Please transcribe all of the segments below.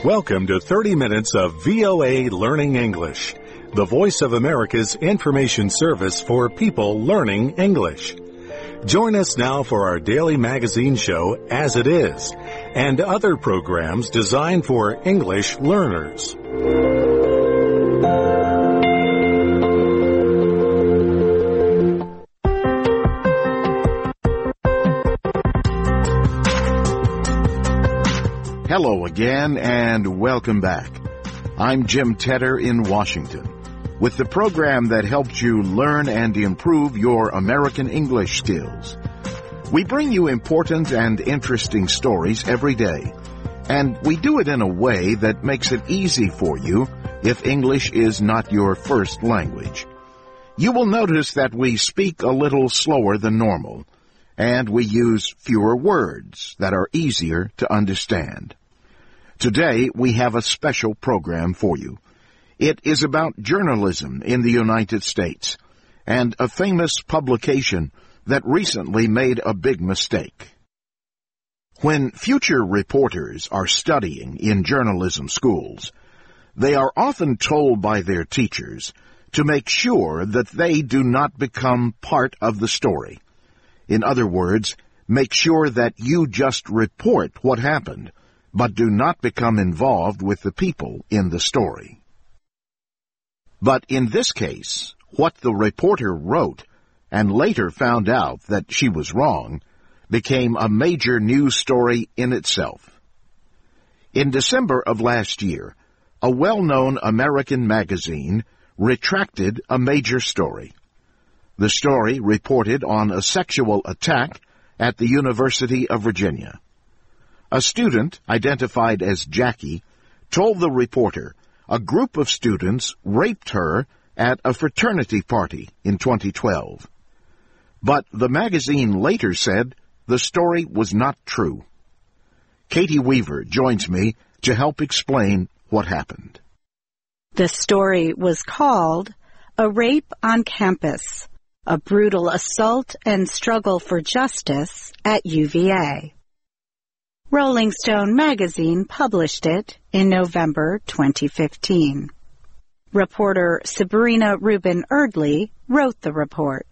Welcome to 30 minutes of VOA Learning English, the Voice of America's information service for people learning English. Join us now for our daily magazine show, As It Is, and other programs designed for English learners. Hello again and welcome back. I'm Jim Tedder in Washington with the program that helps you learn and improve your American English skills. We bring you important and interesting stories every day, and we do it in a way that makes it easy for you if English is not your first language. You will notice that we speak a little slower than normal, and we use fewer words that are easier to understand. Today, we have a special program for you. It is about journalism in the United States and a famous publication that recently made a big mistake. When future reporters are studying in journalism schools, they are often told by their teachers to make sure that they do not become part of the story. In other words, make sure that you just report what happened, but do not become involved with the people in the story. But in this case, what the reporter wrote, and later found out that she was wrong, became a major news story in itself. In December of last year, a well-known American magazine retracted a major story. The story reported on a sexual attack at the University of Virginia. A student, identified as Jackie, told the reporter a group of students raped her at a fraternity party in 2012. But the magazine later said the story was not true. Katie Weaver joins me to help explain what happened. The story was called A Rape on Campus, a Brutal Assault and Struggle for Justice at UVA. Rolling Stone magazine published it in November 2015. Reporter Sabrina Rubin Erdley wrote the report.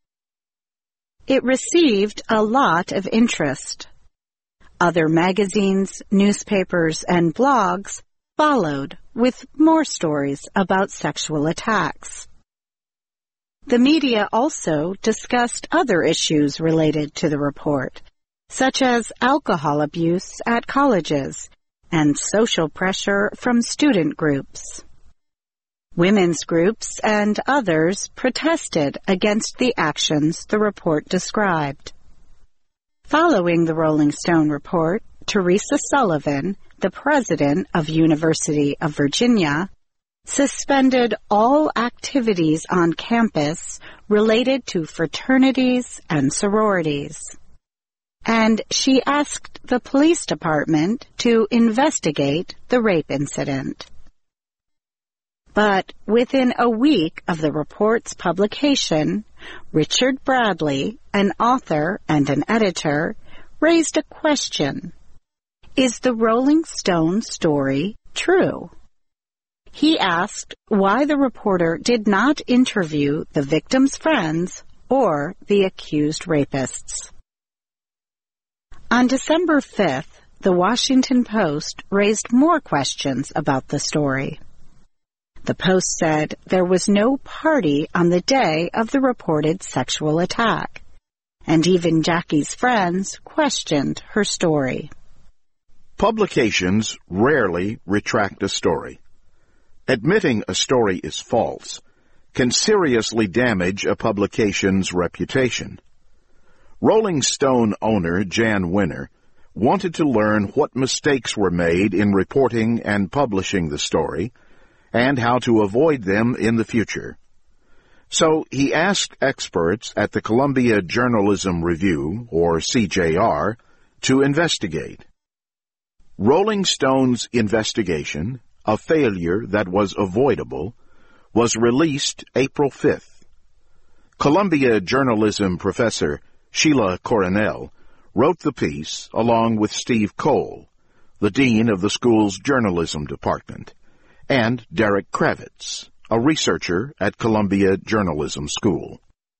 It received a lot of interest. Other magazines, newspapers, and blogs followed with more stories about sexual attacks. The media also discussed other issues related to the report, such as alcohol abuse at colleges and social pressure from student groups. Women's groups and others protested against the actions the report described. Following the Rolling Stone report, Teresa Sullivan, the president of University of Virginia, suspended all activities on campus related to fraternities and sororities. And she asked the police department to investigate the rape incident. But within a week of the report's publication, Richard Bradley, an author and an editor, raised a question. Is the Rolling Stone story true? He asked why the reporter did not interview the victim's friends or the accused rapists. On December 5th, the Washington Post raised more questions about the story. The Post said there was no party on the day of the reported sexual attack, and even Jackie's friends questioned her story. Publications rarely retract a story. Admitting a story is false can seriously damage a publication's reputation. Rolling Stone owner Jan Winner wanted to learn what mistakes were made in reporting and publishing the story and how to avoid them in the future. So he asked experts at the Columbia Journalism Review, or CJR, to investigate. Rolling Stone's investigation, a failure that was avoidable, was released April 5th. Columbia journalism professor Sheila Coronel wrote the piece along with Steve Cole, the dean of the school's journalism department, and Derek Kravitz, a researcher at Columbia Journalism School.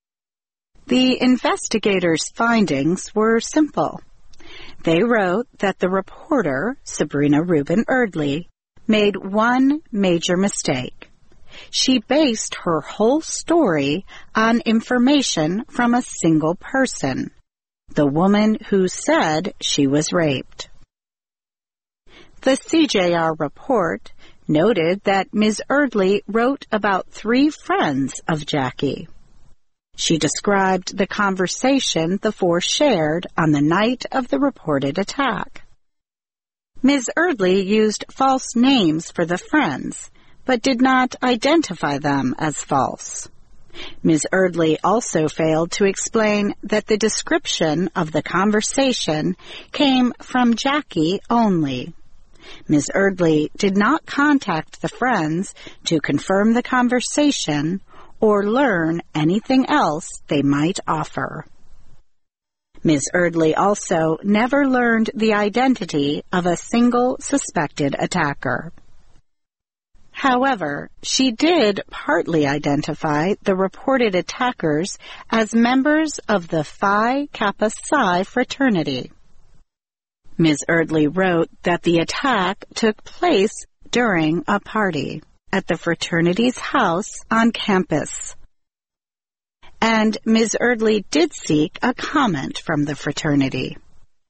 The investigators' findings were simple. They wrote that the reporter, Sabrina Rubin Erdely, made one major mistake. She based her whole story on information from a single person, the woman who said she was raped. The CJR report noted that Ms. Erdely wrote about 3 friends of Jackie. She described the conversation the 4 shared on the night of the reported attack. Ms. Erdely used false names for the friends, but did not identify them as false. Ms. Erdely also failed to explain that the description of the conversation came from Jackie only. Ms. Erdely did not contact the friends to confirm the conversation or learn anything else they might offer. Ms. Erdely also never learned the identity of a single suspected attacker. However, she did partly identify the reported attackers as members of the Phi Kappa Psi fraternity. Ms. Erdely wrote that the attack took place during a party at the fraternity's house on campus. And Ms. Erdely did seek a comment from the fraternity.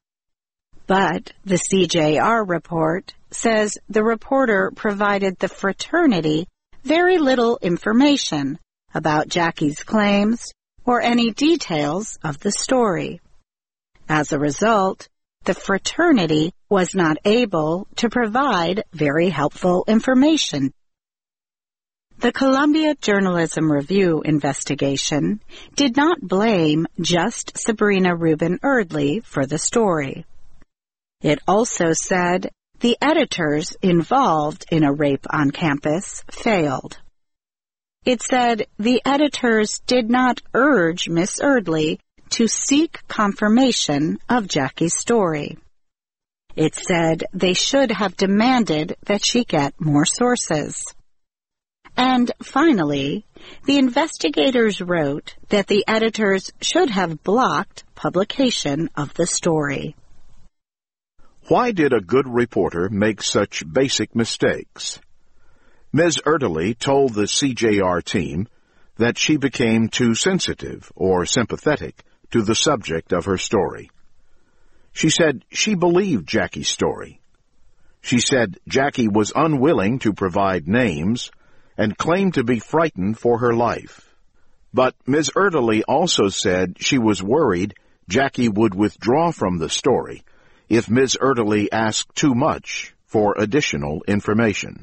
But the CJR report says the reporter provided the fraternity very little information about Jackie's claims or any details of the story. As a result, the fraternity was not able to provide very helpful information. The Columbia Journalism Review investigation did not blame just Sabrina Rubin Erdely for the story. It also said the editors involved in a rape on campus failed. It said the editors did not urge Miss Erdely to seek confirmation of Jackie's story. It said they should have demanded that she get more sources. And finally, the investigators wrote that the editors should have blocked publication of the story. Why did a good reporter make such basic mistakes? Ms. Erdely told the CJR team that she became too sensitive or sympathetic to the subject of her story. She said she believed Jackie's story. She said Jackie was unwilling to provide names and claimed to be frightened for her life. But Ms. Erdely also said she was worried Jackie would withdraw from the story if Ms. Erdely asked too much for additional information.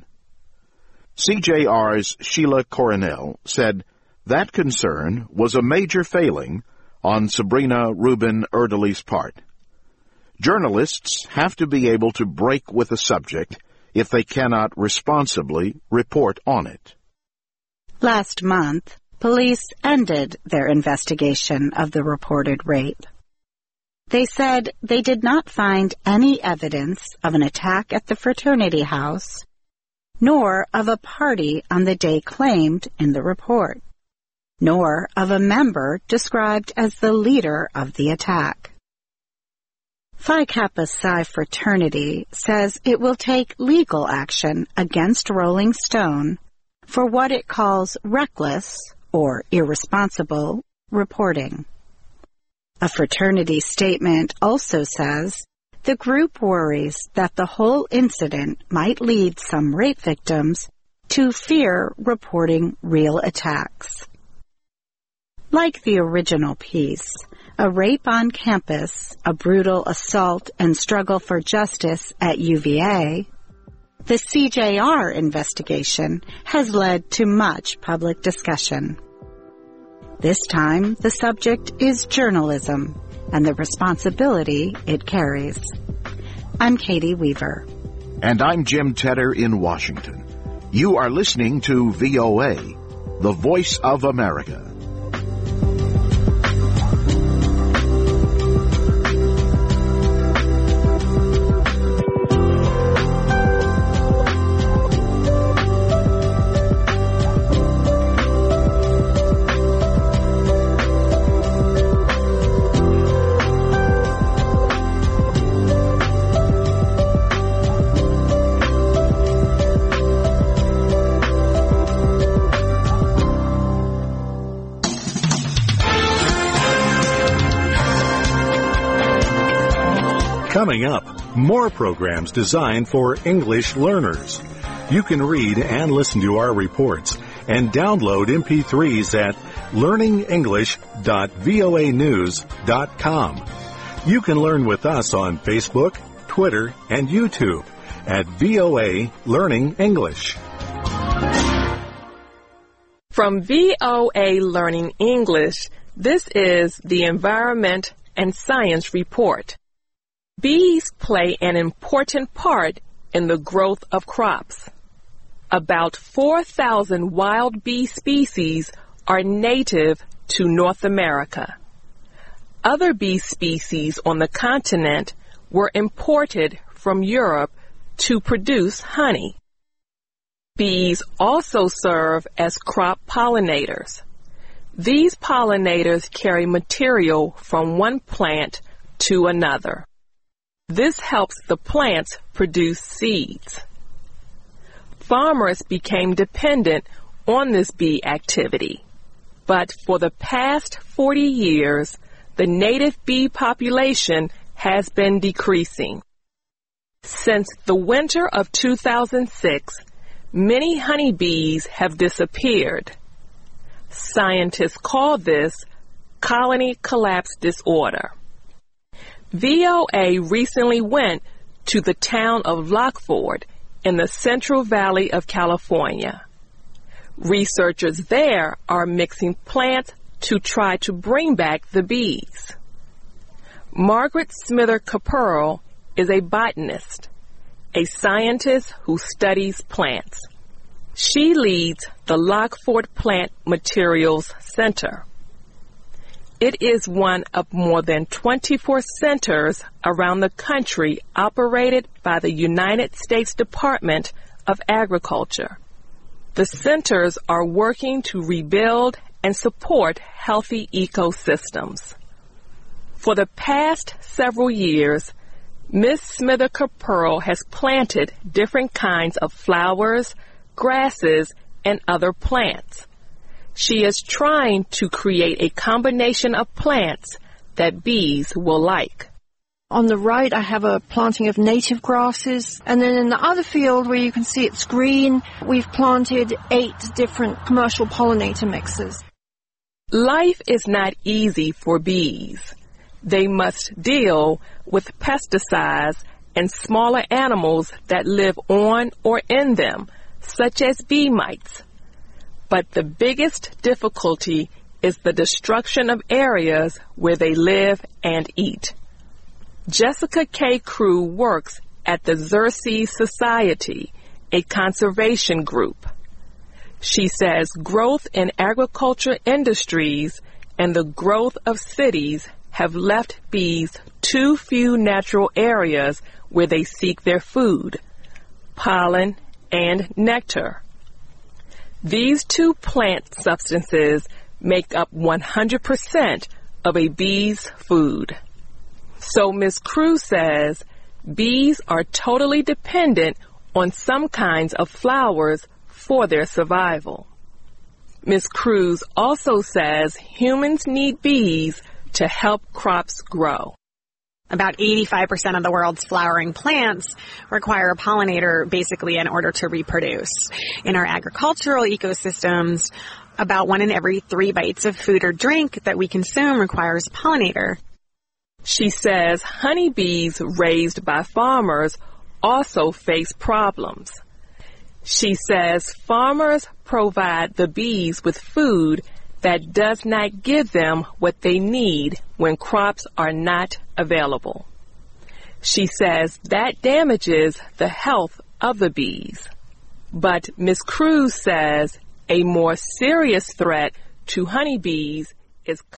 CJR's Sheila Coronel said that concern was a major failing on Sabrina Rubin Erdely's part. Journalists have to be able to break with a subject if they cannot responsibly report on it. Last month, police ended their investigation of the reported rape. They said they did not find any evidence of an attack at the fraternity house, nor of a party on the day claimed in the report, nor of a member described as the leader of the attack. Phi Kappa Psi fraternity says it will take legal action against Rolling Stone for what it calls reckless or irresponsible reporting. A fraternity statement also says the group worries that the whole incident might lead some rape victims to fear reporting real attacks. Like the original piece, A Rape on Campus, A Brutal Assault and Struggle for Justice at UVA, the CJR investigation has led to much public discussion. This time, the subject is journalism and the responsibility it carries. I'm Katie Weaver. And I'm Jim Tedder in Washington. You are listening to VOA, the Voice of America. Coming up, more programs designed for English learners. You can read and listen to our reports and download MP3s at learningenglish.voanews.com. You can learn with us on Facebook, Twitter, and YouTube at VOA Learning English. From VOA Learning English, this is the Environment and Science Report. Bees play an important part in the growth of crops. About 4,000 wild bee species are native to North America. Other bee species on the continent were imported from Europe to produce honey. Bees also serve as crop pollinators. These pollinators carry material from one plant to another. This helps the plants produce seeds. Farmers became dependent on this bee activity, but for the past 40 years, the native bee population has been decreasing. Since the winter of 2006, many honeybees have disappeared. Scientists call this colony collapse disorder. VOA recently went to the town of Lockford in the Central Valley of California. Researchers there are mixing plants to try to bring back the bees. Margaret Smither Caperl is a botanist, a scientist who studies plants. She leads the Lockford Plant Materials Center. It is one of more than 24 centers around the country operated by the United States Department of Agriculture. The centers are working to rebuild and support healthy ecosystems. For the past several years, Ms. Smither Caperl has planted different kinds of flowers, grasses, and other plants. She is trying to create a combination of plants that bees will like. On the right, I have a planting of native grasses. And then in the other field where you can see it's green, we've planted 8 different commercial pollinator mixes. Life is not easy for bees. They must deal with pesticides and smaller animals that live on or in them, such as bee mites. But the biggest difficulty is the destruction of areas where they live and eat. Jessica K. Crew works at the Xerces Society, a conservation group. She says growth in agriculture industries and the growth of cities have left bees too few natural areas where they seek their food, pollen, and nectar. These 2 plant substances make up 100% of a bee's food. So Ms. Crew says bees are totally dependent on some kinds of flowers for their survival. Ms. Crew also says humans need bees to help crops grow. About 85% of the world's flowering plants require a pollinator basically in order to reproduce. In our agricultural ecosystems, about 1 in every 3 bites of food or drink that we consume requires a pollinator. She says honeybees raised by farmers also face problems. She says farmers provide the bees with food that does not give them what they need when crops are not available. She says that damages the health of the bees. But Ms. Crew says a more serious threat to honeybees is